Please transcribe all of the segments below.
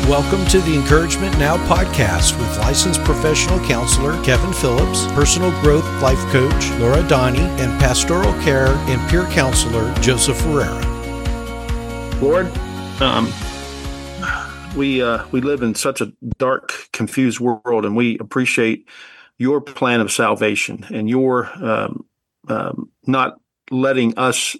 Welcome to the Encouragement Now podcast with licensed professional counselor Kevin Phillips, personal growth life coach Laura Donnie, and pastoral care and peer counselor Joseph Ferreira. Lord, we live in such a dark, confused world, and we appreciate your plan of salvation and your not letting us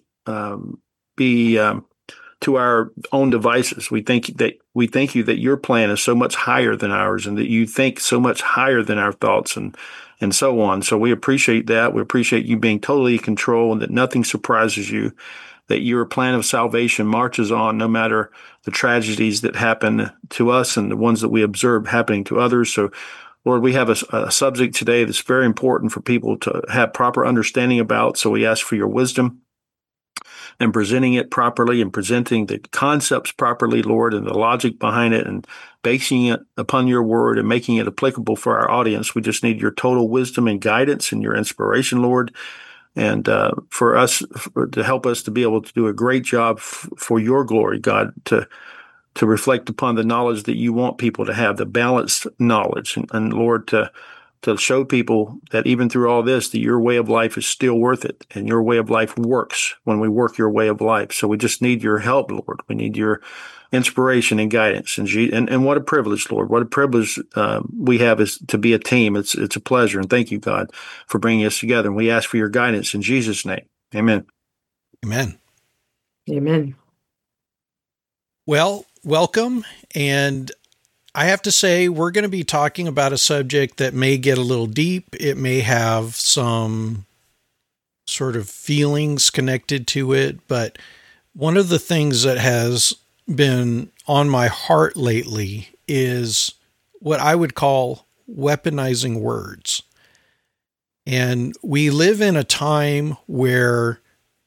be to our own devices. We thank you that your plan is so much higher than ours, and that you think so much higher than our thoughts, and so on. So we appreciate that. We appreciate you being totally in control, and that nothing surprises you. That your plan of salvation marches on no matter the tragedies that happen to us and the ones that we observe happening to others. So, Lord, we have a subject today that's very important for people to have proper understanding about. So we ask for your wisdom and presenting it properly and presenting the concepts properly, Lord, and the logic behind it and basing it upon your word and making it applicable for our audience. We just need your total wisdom and guidance and your inspiration, Lord. And for us, to help us to be able to do a great job for your glory, God, to reflect upon the knowledge that you want people to have, the balanced knowledge. And Lord, to show people that even through all this, that your way of life is still worth it. And your way of life works when we work your way of life. So we just need your help, Lord. We need your inspiration and guidance. And what a privilege, Lord. What a privilege we have is to be a team. It's a pleasure. And thank you, God, for bringing us together. And we ask for your guidance in Jesus' name. Amen. Amen. Amen. Well, welcome. And I have to say, we're going to be talking about a subject that may get a little deep. It may have some sort of feelings connected to it. But one of the things that has been on my heart lately is what I would call weaponizing words. And we live in a time where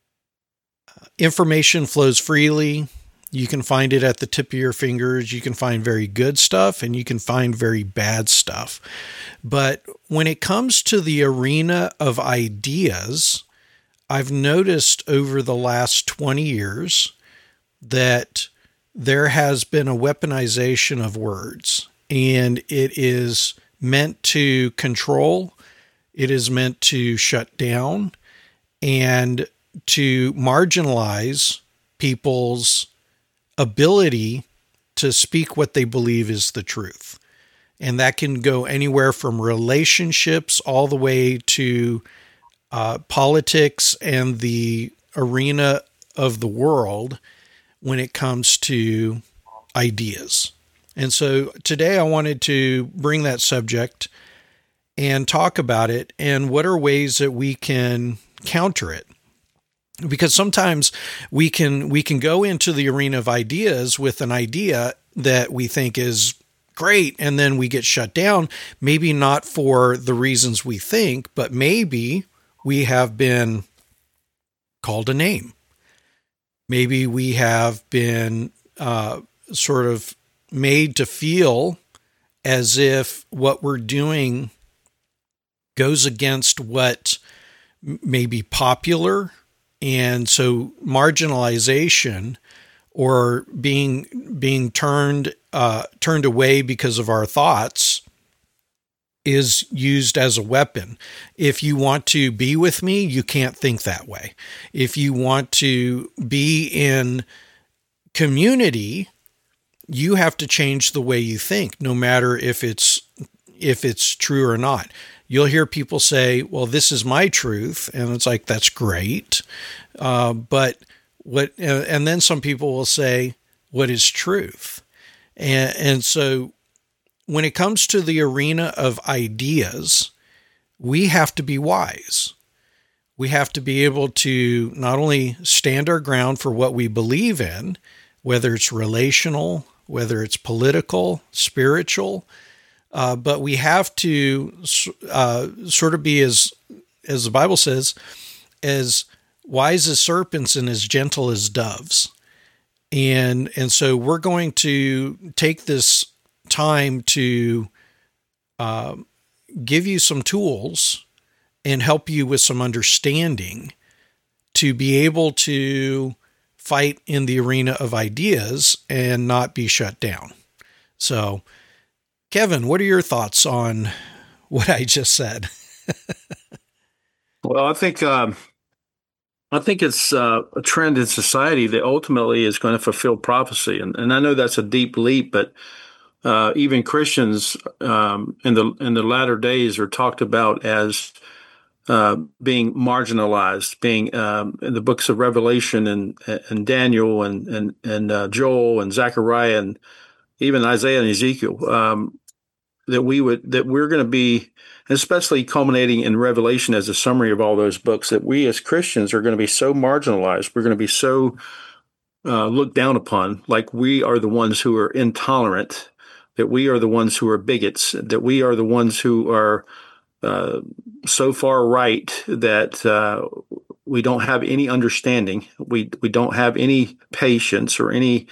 information flows freely. You can find it at the tip of your fingers. You can find very good stuff and you can find very bad stuff. But when it comes to the arena of ideas, I've noticed over the last 20 years that there has been a weaponization of words, and it is meant to control, it is meant to shut down, and to marginalize people's ability to speak what they believe is the truth. And that can go anywhere from relationships all the way to politics and the arena of the world when it comes to ideas. And so today I wanted to bring that subject and talk about it and what are ways that we can counter it. Because sometimes we can go into the arena of ideas with an idea that we think is great, and then we get shut down, maybe not for the reasons we think, but maybe we have been called a name. Maybe we have been sort of made to feel as if what we're doing goes against what may be popular. And so marginalization or being turned away because of our thoughts is used as a weapon. If you want to be with me, you can't think that way. If you want to be in community, you have to change the way you think, no matter if it's true or not. You'll hear people say, well, this is my truth. And it's like, that's great. And then some people will say, what is truth? And so when it comes to the arena of ideas, we have to be wise. We have to be able to not only stand our ground for what we believe in, whether it's relational, whether it's political, spiritual, but we have to sort of be, as the Bible says, as wise as serpents and as gentle as doves. And so we're going to take this time to give you some tools and help you with some understanding to be able to fight in the arena of ideas and not be shut down. So, Kevin, what are your thoughts on what I just said? Well, I think it's a trend in society that ultimately is going to fulfill prophecy, and I know that's a deep leap, but even Christians in the latter days are talked about as being marginalized, being in the books of Revelation and Daniel and Joel and Zechariah and even Isaiah and Ezekiel. That we're going to be, especially culminating in Revelation as a summary of all those books, that we as Christians are going to be so marginalized. We're going to be so looked down upon, like we are the ones who are intolerant, that we are the ones who are bigots, that we are the ones who are so far right that we don't have any understanding. We don't have any patience or any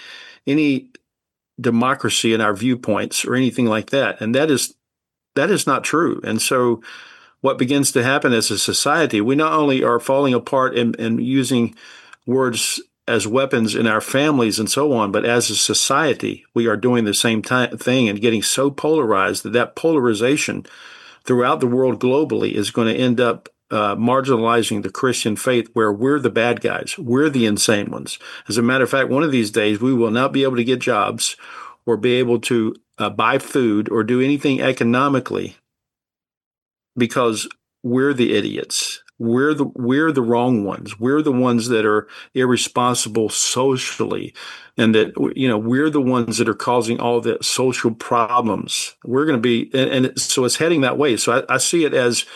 democracy in our viewpoints or anything like that. And that is not true. And so what begins to happen as a society, we not only are falling apart and using words as weapons in our families and so on, but as a society, we are doing the same thing and getting so polarized that polarization throughout the world globally is going to end up marginalizing the Christian faith, where we're the bad guys. We're the insane ones. As a matter of fact, one of these days, we will not be able to get jobs or be able to buy food or do anything economically because we're the idiots. We're the wrong ones. We're the ones that are irresponsible socially, and that we're the ones that are causing all the social problems. We're going to be, and so it's heading that way. So I see it as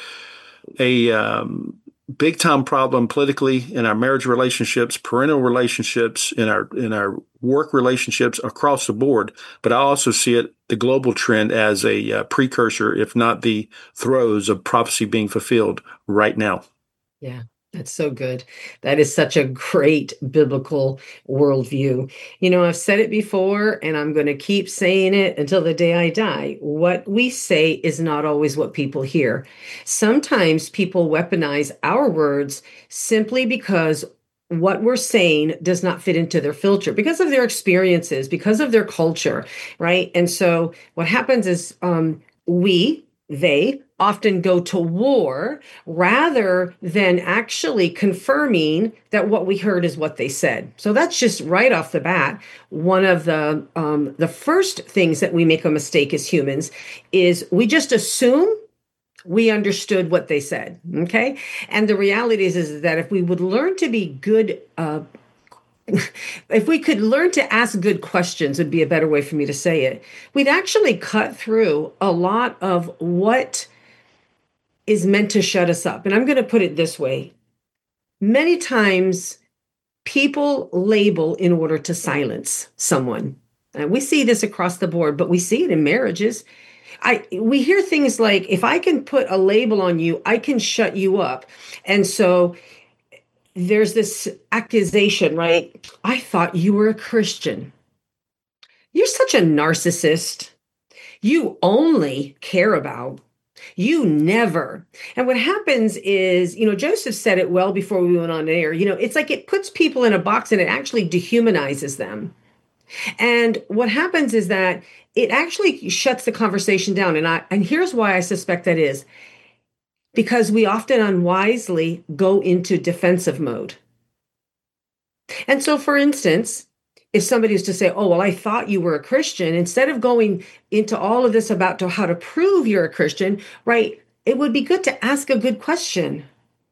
a big time problem politically in our marriage relationships, parental relationships, in our work relationships across the board. But I also see the global trend as a precursor, if not the throes of prophecy being fulfilled right now. Yeah, that's so good. That is such a great biblical worldview. I've said it before, and I'm going to keep saying it until the day I die. What we say is not always what people hear. Sometimes people weaponize our words simply because what we're saying does not fit into their filter because of their experiences, because of their culture, right? And so what happens is they often go to war rather than actually confirming that what we heard is what they said. So that's just right off the bat. One of the first things that we make a mistake as humans is we just assume we understood what they said. Okay. And the reality is that if we would learn to be good, if we could learn to ask good questions, would be a better way for me to say it, we'd actually cut through a lot of what is meant to shut us up. And I'm going to put it this way. Many times people label in order to silence someone. And we see this across the board, but we see it in marriages. We hear things like, if I can put a label on you, I can shut you up. And so there's this accusation, right? I thought you were a Christian. You're such a narcissist. You only care about, you never. And what happens is, Joseph said it well before we went on air, it's like it puts people in a box and it actually dehumanizes them. And what happens is that it actually shuts the conversation down. And here's why I suspect that is. Because we often unwisely go into defensive mode. And so, for instance, if somebody was to say, oh, well, I thought you were a Christian, instead of going into all of this about how to prove you're a Christian, right, it would be good to ask a good question.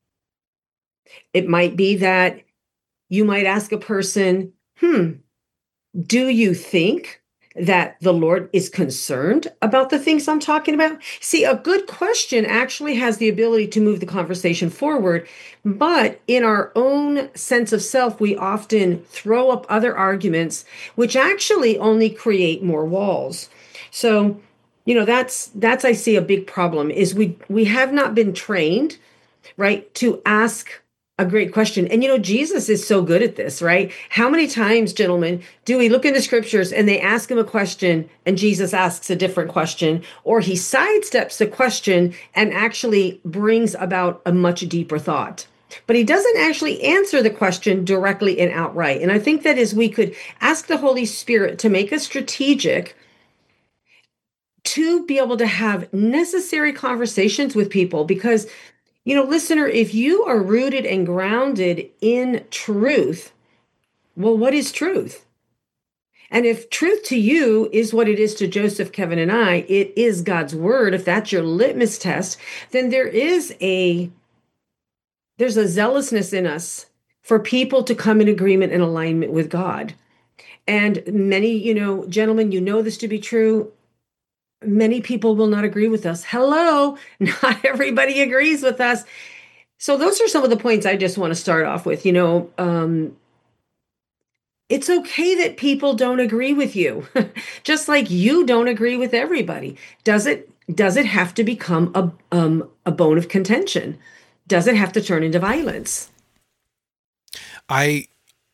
It might be that you might ask a person, do you think that the Lord is concerned about the things I'm talking about? See, a good question actually has the ability to move the conversation forward, but in our own sense of self, we often throw up other arguments, which actually only create more walls. So, that's I see a big problem is we have not been trained, right, to ask a great question. And Jesus is so good at this, right? How many times, gentlemen, do we look into scriptures and they ask him a question and Jesus asks a different question, or he sidesteps the question and actually brings about a much deeper thought? But he doesn't actually answer the question directly and outright. And I think that is we could ask the Holy Spirit to make us strategic to be able to have necessary conversations with people. Because, listener, if you are rooted and grounded in truth, well, what is truth? And if truth to you is what it is to Joseph, Kevin, and I, it is God's word. If that's your litmus test, then there's a zealousness in us for people to come in agreement and alignment with God. And many, gentlemen, this to be true. Many people will not agree with us. Hello, not everybody agrees with us. So those are some of the points I just want to start off with. It's okay that people don't agree with you, just like you don't agree with everybody. Does it have to become a bone of contention? Does it have to turn into violence? I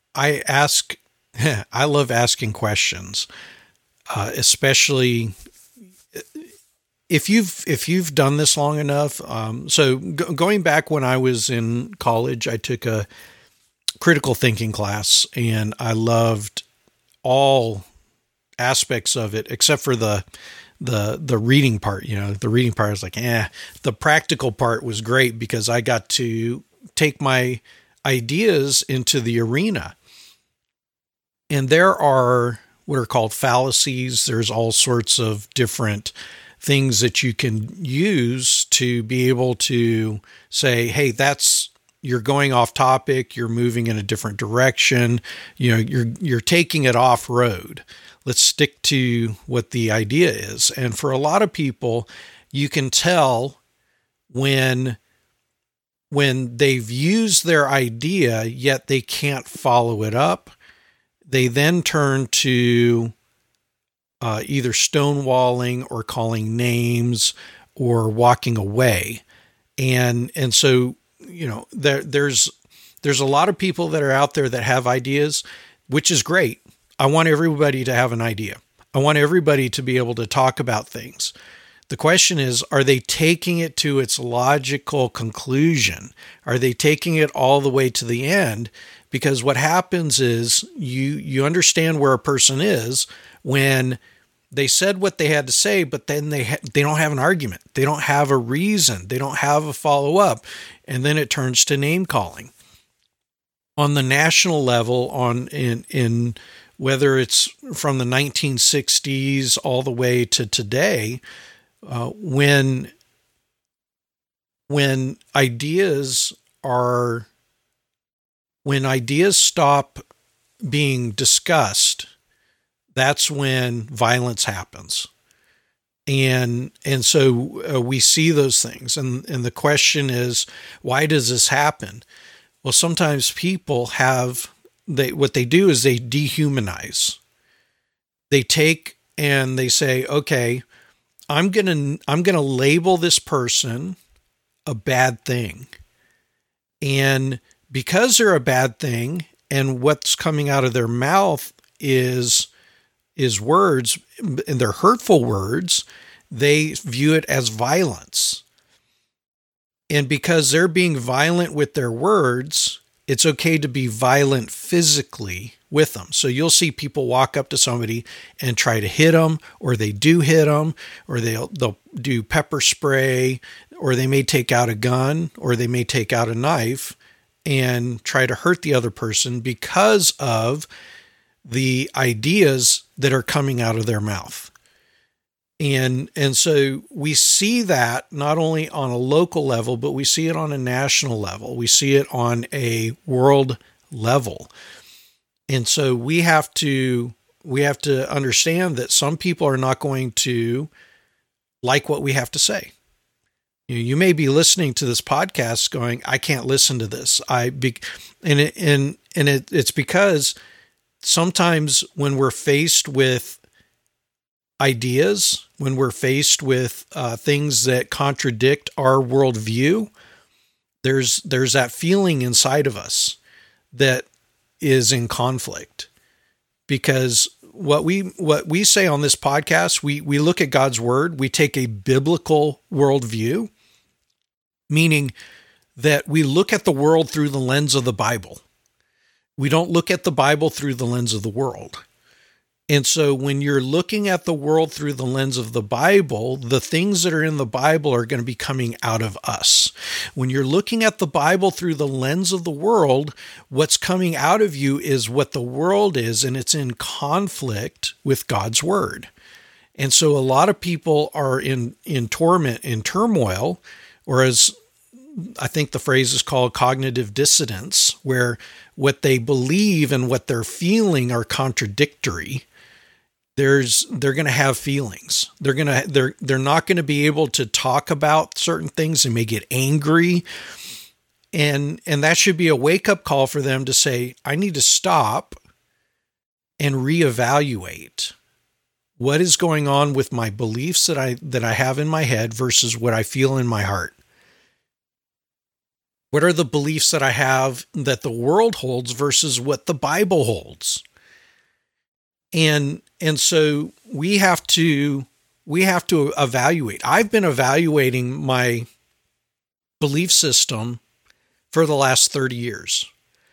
love asking questions, especially if you've done this long enough. So going back when I was in college, I took a critical thinking class, and I loved all aspects of it except for the reading part. The reading part was like, The practical part was great because I got to take my ideas into the arena. And there are what are called fallacies. There's all sorts of different things that you can use to be able to say, hey, you're going off topic. You're moving in a different direction. You're taking it off road. Let's stick to what the idea is. And for a lot of people, you can tell when they've used their idea, yet they can't follow it up. They then turn to either stonewalling or calling names or walking away. And so, there's a lot of people that are out there that have ideas, which is great. I want everybody to have an idea. I want everybody to be able to talk about things. The question is, are they taking it to its logical conclusion? Are they taking it all the way to the end? Because what happens is you understand where a person is when they said what they had to say, but then they don't have an argument. They don't have a reason. They don't have a follow-up. And then it turns to name calling. On the national level, in whether it's from the 1960s all the way to today, when ideas stop being discussed, that's when violence happens. And so we see those things. And the question is, why does this happen? Well, sometimes people what they do is they dehumanize. They take and they say, okay, I'm going to label this person a bad thing. And because they're a bad thing and what's coming out of their mouth is words, and they're hurtful words, they view it as violence. And because they're being violent with their words, it's okay to be violent physically with them. So you'll see people walk up to somebody and try to hit them, or they do hit them, or they'll do pepper spray, or they may take out a gun, or they may take out a knife and try to hurt the other person because of the ideas that are coming out of their mouth. And so we see that not only on a local level, but we see it on a national level. We see it on a world level. And so we have to understand that some people are not going to like what we have to say. You may be listening to this podcast going, I can't listen to this. It's because sometimes when we're faced with ideas, when we're faced with things that contradict our worldview, there's that feeling inside of us that is in conflict. Because what we say on this podcast, we look at God's word, we take a biblical worldview, meaning that we look at the world through the lens of the Bible. We don't look at the Bible through the lens of the world. And so when you're looking at the world through the lens of the Bible, the things that are in the Bible are going to be coming out of us. When you're looking at the Bible through the lens of the world, what's coming out of you is what the world is, and it's in conflict with God's word. And so a lot of people are in torment, in turmoil, or as I think the phrase is called cognitive dissonance, where what they believe and what they're feeling are contradictory. They're going to have feelings. They're not going to be able to talk about certain things. They may get angry. And that should be a wake-up call for them to say, I need to stop and reevaluate what is going on with my beliefs that I have in my head versus what I feel in my heart. What are the beliefs that I have that the world holds versus what the Bible holds? And so we have to evaluate. I've been evaluating my belief system for the last 30 years.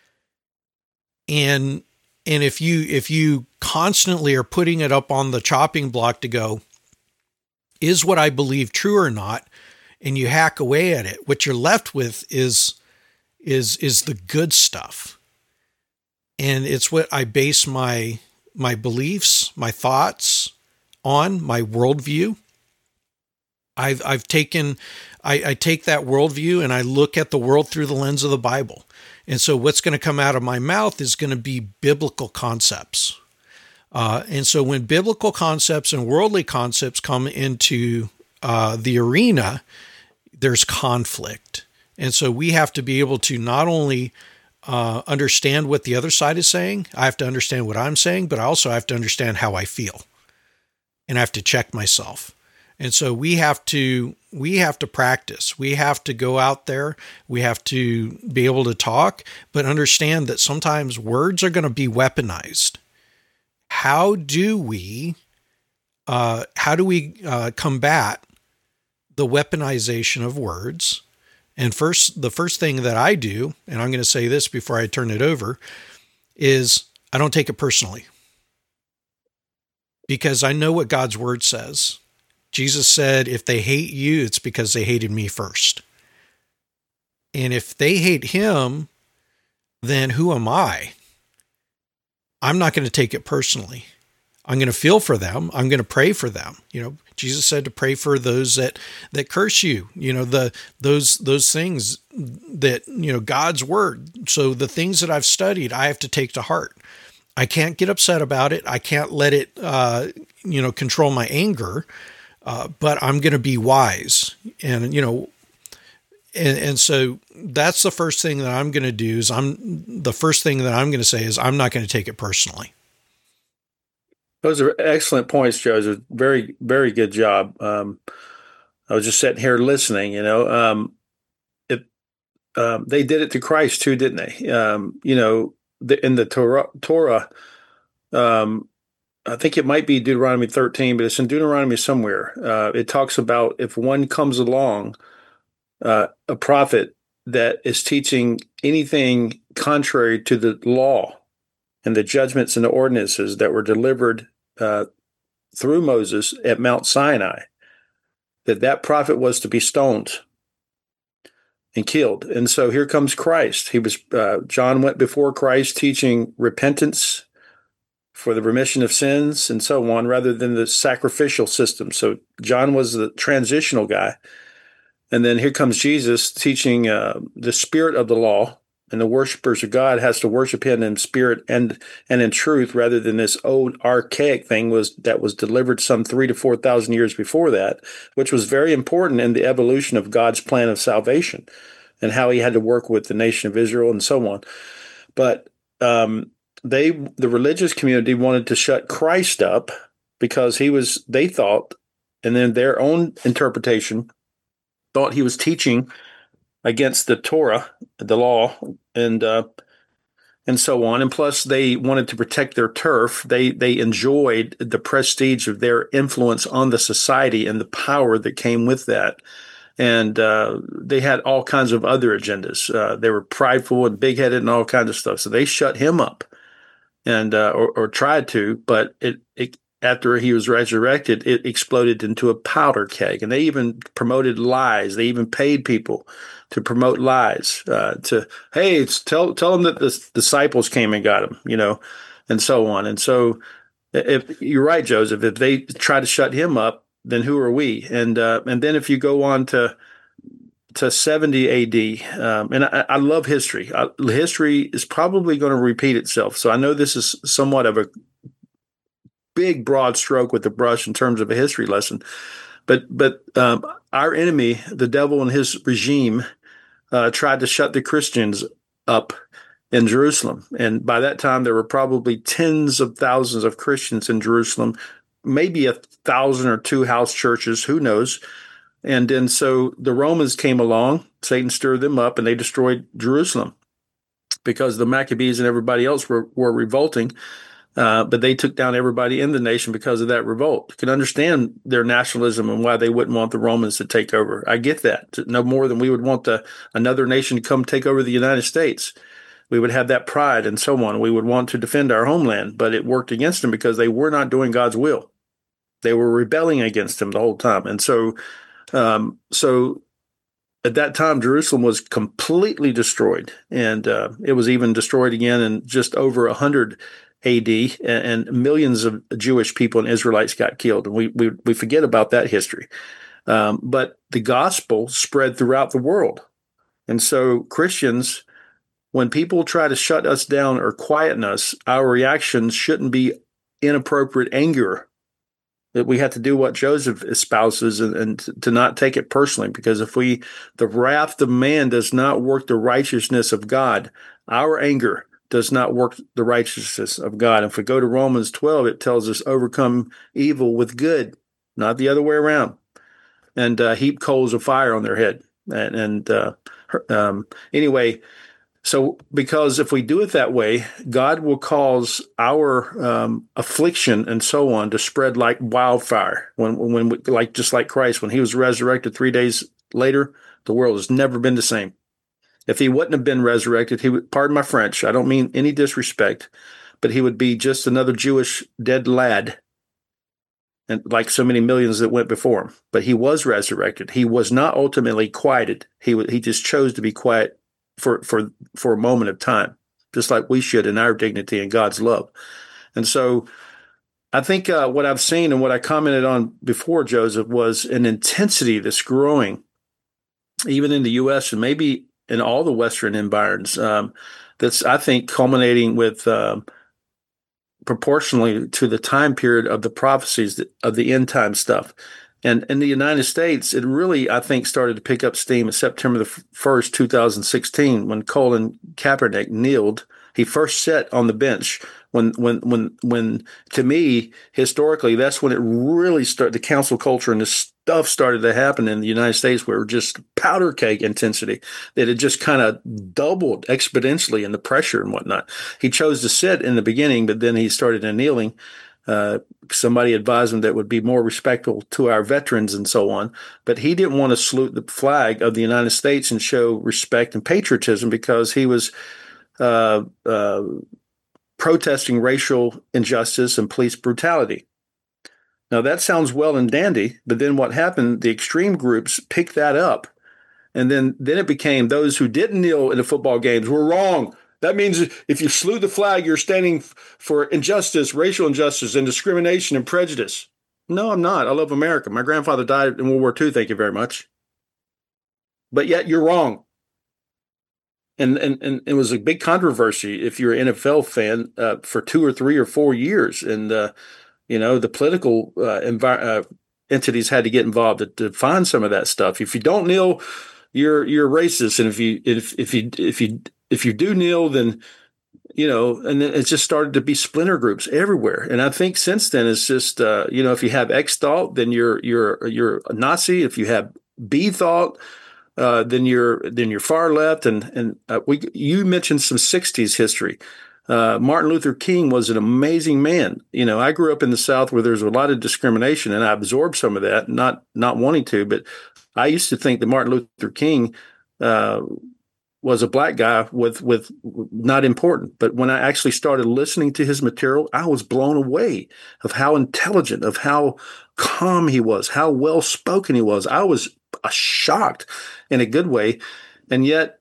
And if you constantly are putting it up on the chopping block to go, is what I believe true or not? And you hack away at it, what you're left with is the good stuff. And it's what I base my beliefs, my thoughts on, my worldview. I take that worldview and I look at the world through the lens of the Bible. And so what's going to come out of my mouth is going to be biblical concepts. And so when biblical concepts and worldly concepts come into the arena, there's conflict. And so we have to be able to not only understand what the other side is saying, I have to understand what I'm saying, but I also have to understand how I feel. And I have to check myself. And so we have to practice. We have to go out there. We have to be able to talk, but understand that sometimes words are going to be weaponized. How do we combat the weaponization of words? And the first thing that I do, and I'm going to say this before I turn it over, is I don't take it personally. Because I know what God's word says. Jesus said, if they hate you, it's because they hated me first. And if they hate him, then who am I? I'm not going to take it personally. I'm going to feel for them. I'm going to pray for them. Jesus said to pray for those that curse you, those things that, God's word. So the things that I've studied, I have to take to heart. I can't get upset about it. I can't let it, control my anger, but I'm going to be wise. And, and so that's the first thing that I'm going to do is the first thing that I'm going to say is I'm not going to take it personally. Those are excellent points, Joe. It's a very, very good job. I was just sitting here listening, they did it to Christ too, didn't they? In the Torah, I think it might be Deuteronomy 13, but it's in Deuteronomy somewhere. It talks about if one comes along, a prophet that is teaching anything contrary to the law and the judgments and the ordinances that were delivered through Moses at Mount Sinai, that prophet was to be stoned and killed. And so here comes Christ. John went before Christ teaching repentance for the remission of sins and so on, rather than the sacrificial system. So John was the transitional guy. And then here comes Jesus teaching the spirit of the law, and the worshipers of God has to worship him in spirit and in truth, rather than this old archaic thing that was delivered some 3,000 to 4,000 years before that, which was very important in the evolution of God's plan of salvation and how he had to work with the nation of Israel and so on. But the religious community wanted to shut Christ up because they thought, and then their own interpretation, thought he was teaching against the Torah, the law, and so on. And plus, they wanted to protect their turf. They enjoyed the prestige of their influence on the society and the power that came with that. And they had all kinds of other agendas. They were prideful and big-headed and all kinds of stuff. So they shut him up. and or tried to, but it after he was resurrected, it exploded into a powder keg. And they even promoted lies. They even paid people to promote lies. Hey, tell them that the disciples came and got him, and so on. And so, if you're right, Joseph, if they try to shut him up, then who are we? And then if you go on to 70 AD, and I love history. History is probably going to repeat itself. So I know this is somewhat of a big, broad stroke with the brush in terms of a history lesson. But our enemy, the devil and his regime, tried to shut the Christians up in Jerusalem. And by that time, there were probably tens of thousands of Christians in Jerusalem, maybe 1,000 or two house churches, who knows. And then so the Romans came along, Satan stirred them up, and they destroyed Jerusalem because the Maccabees and everybody else were revolting. But they took down everybody in the nation because of that revolt. You can understand their nationalism and why they wouldn't want the Romans to take over. I get that. No more than we would want another nation to come take over the United States. We would have that pride and so on. We would want to defend our homeland, but it worked against them because they were not doing God's will. They were rebelling against him the whole time. And so at that time, Jerusalem was completely destroyed. And it was even destroyed again in just over 100 AD, and millions of Jewish people and Israelites got killed. And we forget about that history. But the gospel spread throughout the world. And so Christians, when people try to shut us down or quieten us, our reactions shouldn't be inappropriate anger. That we have to do what Joseph espouses and to not take it personally, because the wrath of man does not work the righteousness of God. Our anger does not work the righteousness of God. If we go to Romans 12, it tells us overcome evil with good, not the other way around, and heap coals of fire on their head. Anyway, so because if we do it that way, God will cause our affliction and so on to spread like wildfire. Just like Christ, when he was resurrected 3 days later, the world has never been the same. If he wouldn't have been resurrected, he would, pardon my French, I don't mean any disrespect, but he would be just another Jewish dead lad, and like so many millions that went before him. But he was resurrected. He was not ultimately quieted. He just chose to be quiet for a moment of time, just like we should in our dignity and God's love. And so I think what I've seen and what I commented on before, Joseph, was an intensity that's growing, even in the U.S. and maybe in all the Western environs, that's, I think, culminating with proportionally to the time period of the prophecies of the end time stuff. And in the United States, it really, I think, started to pick up steam in September the 1st, 2016, when Colin Kaepernick kneeled. He first sat on the bench when to me, historically, that's when it really started, the council culture and this stuff started to happen in the United States, where just powder keg intensity, that it just kind of doubled exponentially in the pressure and whatnot. He chose to sit in the beginning, but then he started kneeling. Somebody advised him that would be more respectful to our veterans and so on. But he didn't want to salute the flag of the United States and show respect and patriotism, because he was protesting racial injustice and police brutality. Now, that sounds well and dandy, but then what happened, the extreme groups picked that up. And then it became those who didn't kneel in the football games were wrong. That means if you salute the flag, you're standing for injustice, racial injustice, and discrimination and prejudice. No, I'm not. I love America. My grandfather died in World War II. Thank you very much. But yet you're wrong. And it was a big controversy if you're an NFL fan for 2 or 3 or 4 years. And, the political entities had to get involved to define some of that stuff. If you don't kneel, you're racist. And if you do kneel, then, and then it just started to be splinter groups everywhere. And I think since then it's just, if you have X thought, then you're a Nazi. If you have B thought, then you're far left. And you mentioned some 60s history. Martin Luther King was an amazing man. I grew up in the South where there's a lot of discrimination, and I absorbed some of that, not wanting to, but I used to think that Martin Luther King was a black guy with not important. But when I actually started listening to his material, I was blown away of how intelligent, of how calm he was, how well spoken he was. I was shocked in a good way, and yet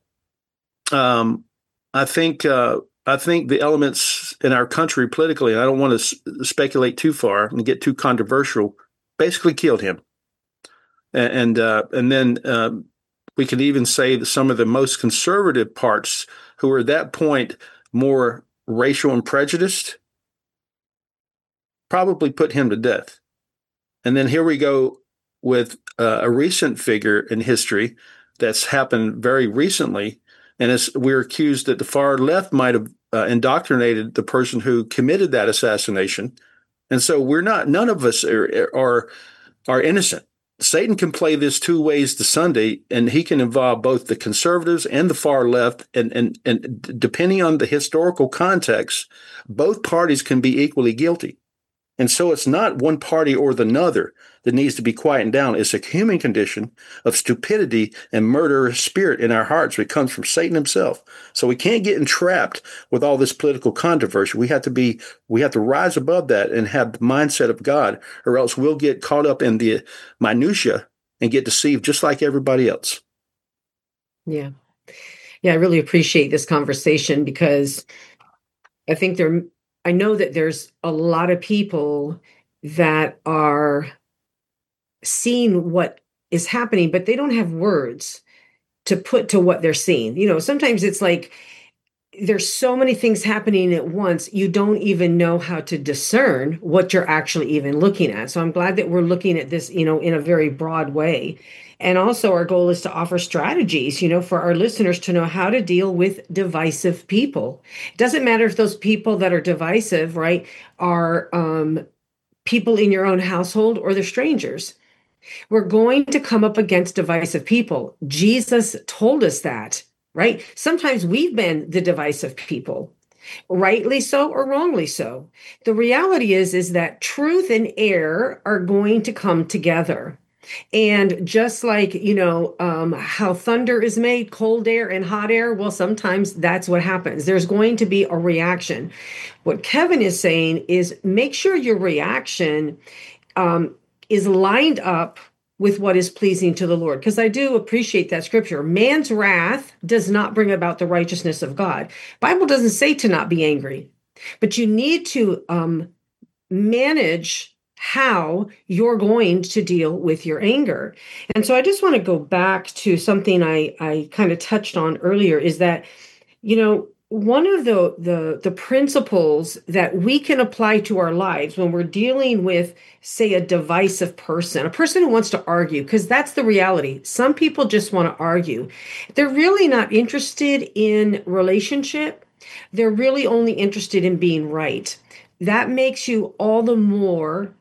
I think the elements in our country politically, and I don't want to speculate too far and get too controversial, basically killed him. And then we can even say that some of the most conservative parts, who were at that point more racial and prejudiced, probably put him to death. And then here we go with a recent figure in history that's happened very recently, and we're accused that the far left might have indoctrinated the person who committed that assassination. And so none of us are innocent. Satan can play this two ways to Sunday, and he can involve both the conservatives and the far left. And depending on the historical context, both parties can be equally guilty. And so it's not one party or the other that needs to be quieted down. It's a human condition of stupidity and murderous spirit in our hearts. It comes from Satan himself. So we can't get entrapped with all this political controversy. We have to rise above that and have the mindset of God, or else we'll get caught up in the minutia and get deceived just like everybody else. Yeah. Yeah, I really appreciate this conversation, because I know that there's a lot of people that are seeing what is happening, but they don't have words to put to what they're seeing. Sometimes it's like there's so many things happening at once, you don't even know how to discern what you're actually even looking at. So I'm glad that we're looking at this, in a very broad way. And also our goal is to offer strategies, for our listeners to know how to deal with divisive people. It doesn't matter if those people that are divisive, right, are people in your own household or they're strangers. We're going to come up against divisive people. Jesus told us that, right? Sometimes we've been the divisive people, rightly so or wrongly so. The reality is that truth and error are going to come together. And just like, how thunder is made, cold air and hot air, well, sometimes that's what happens. There's going to be a reaction. What Kevin is saying is make sure your reaction is lined up with what is pleasing to the Lord. Because I do appreciate that scripture. Man's wrath does not bring about the righteousness of God. Bible doesn't say to not be angry, but you need to manage how you're going to deal with your anger. And so I just want to go back to something I kind of touched on earlier, is that, one of the principles that we can apply to our lives when we're dealing with, say, a divisive person, a person who wants to argue, because that's the reality. Some people just want to argue. They're really not interested in relationship. They're really only interested in being right. That makes you all the more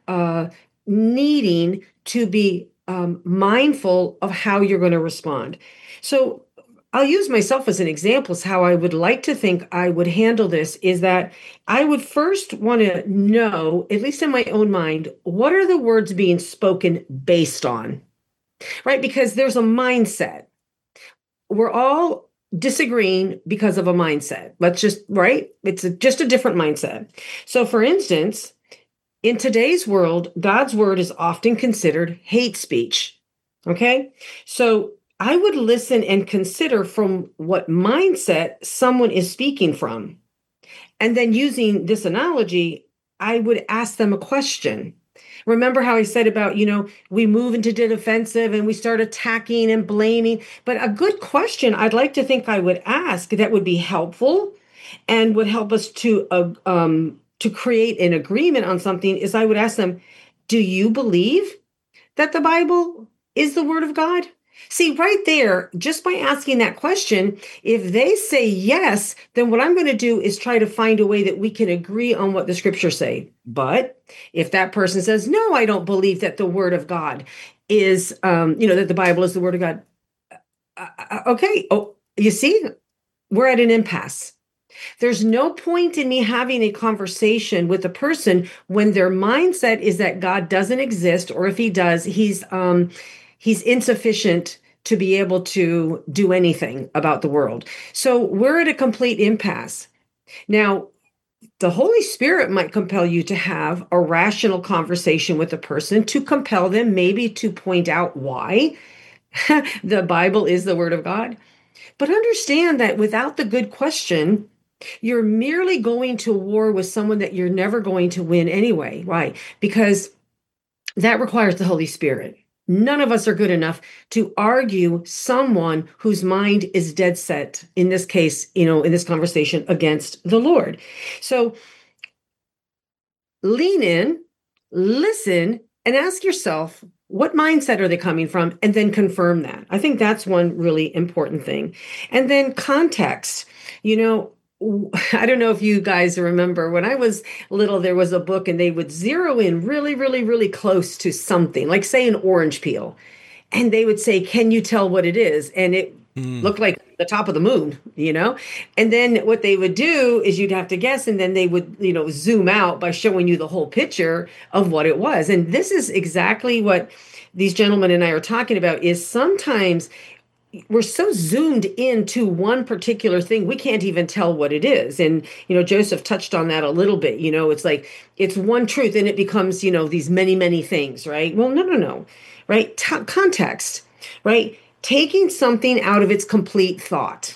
needing to be mindful of how you're going to respond. So I'll use myself as an example as how I would like to think I would handle this, is that I would first want to know, at least in my own mind, what are the words being spoken based on, right? Because there's a mindset. We're all disagreeing because of a mindset. Right? It's just a different mindset. So for instance, in today's world, God's word is often considered hate speech. Okay? So I would listen and consider from what mindset someone is speaking from. And then using this analogy, I would ask them a question. Remember how I said about, we move into the defensive and we start attacking and blaming. But a good question I'd like to think I would ask that would be helpful and would help us to create an agreement on something is I would ask them, do you believe that the Bible is the word of God? See, right there, just by asking that question, if they say yes, then what I'm going to do is try to find a way that we can agree on what the scriptures say. But if that person says, no, I don't believe that the word of God is, that the Bible is the word of God. Okay. Oh, you see, we're at an impasse. There's no point in me having a conversation with a person when their mindset is that God doesn't exist, or if he does, he's insufficient to be able to do anything about the world. So we're at a complete impasse. Now, the Holy Spirit might compel you to have a rational conversation with a person, to compel them maybe to point out why the Bible is the Word of God. But understand that without the good question, you're merely going to war with someone that you're never going to win anyway. Why? Because that requires the Holy Spirit. None of us are good enough to argue someone whose mind is dead set, in this case, in this conversation, against the Lord. So lean in, listen, and ask yourself, what mindset are they coming from? And then confirm that. I think that's one really important thing. And then context. I don't know if you guys remember when I was little, there was a book and they would zero in really, really, really close to something, like say an orange peel. And they would say, can you tell what it is? And it looked like the top of the moon, And then what they would do is you'd have to guess, and then they would, zoom out by showing you the whole picture of what it was. And this is exactly what these gentlemen and I are talking about, is sometimes we're so zoomed into one particular thing, we can't even tell what it is. And, Joseph touched on that a little bit. It's like, it's one truth and it becomes, these many, many things, right? Well, no, right? Context, right? Taking something out of its complete thought.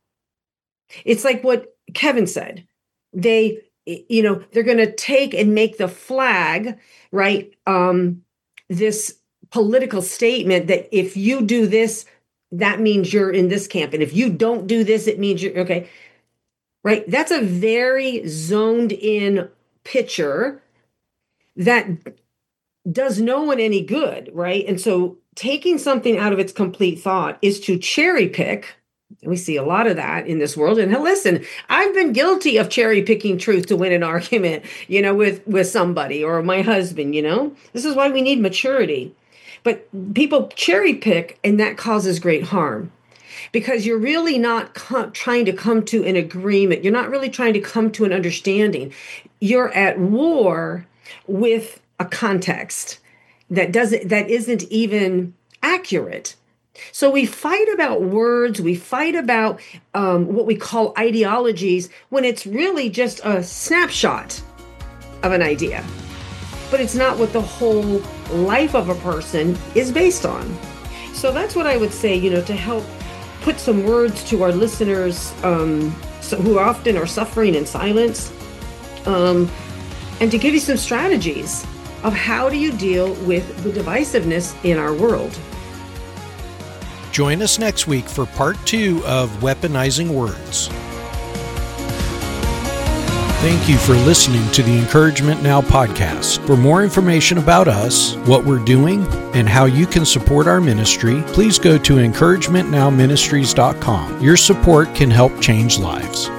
It's like what Kevin said. They're going to take and make the flag, right? This political statement that if you do this, that means you're in this camp. And if you don't do this, it means you're okay. Right? That's a very zoned in picture that does no one any good, right? And so taking something out of its complete thought is to cherry pick. We see a lot of that in this world. And listen, I've been guilty of cherry picking truth to win an argument, with somebody or my husband, This is why we need maturity. But people cherry pick, and that causes great harm because you're really not trying to come to an agreement. You're not really trying to come to an understanding. You're at war with a context that isn't even accurate. So we fight about words. We fight about what we call ideologies when it's really just a snapshot of an idea. But it's not what the whole life of a person is based on. So that's what I would say, to help put some words to our listeners who often are suffering in silence, and to give you some strategies of how do you deal with the divisiveness in our world. Join us next week for part 2 of Weaponizing Words. Thank you for listening to the Encouragement Now podcast. For more information about us, what we're doing, and how you can support our ministry, please go to encouragementnowministries.com. Your support can help change lives.